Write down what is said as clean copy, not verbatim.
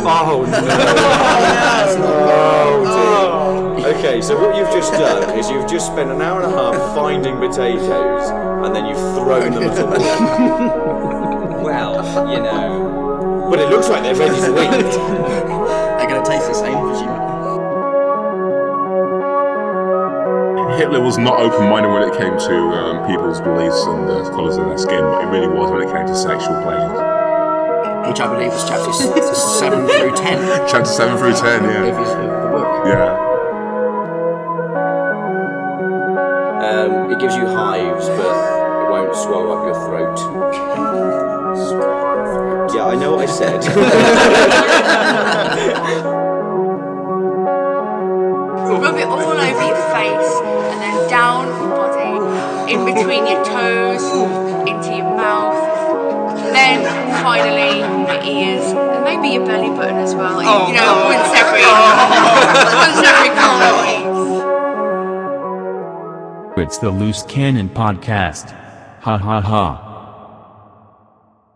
Oh no! Okay, so what you've just done is you've just spent an hour and a half finding potatoes, and then you've thrown them at a wall. Well, you know. But it looks like they're ready to eat. They're going to taste the same, presumably. Hitler was not open-minded when it came to people's beliefs and the colours of their skin, but it really was when it came to sexual pleasures. Which I believe is chapters 7 through 10. Chapter 7 through 10, yeah. Of the book. Yeah. It gives you hives, but it won't swallow up your throat. Yeah, I know what I said. Rub it all over your face and then down your body, in between your toes, into your mouth, then finally your ears, and maybe your belly button as well. Once every couple of weeks. It's the Loose Cannon Podcast. Ha ha ha.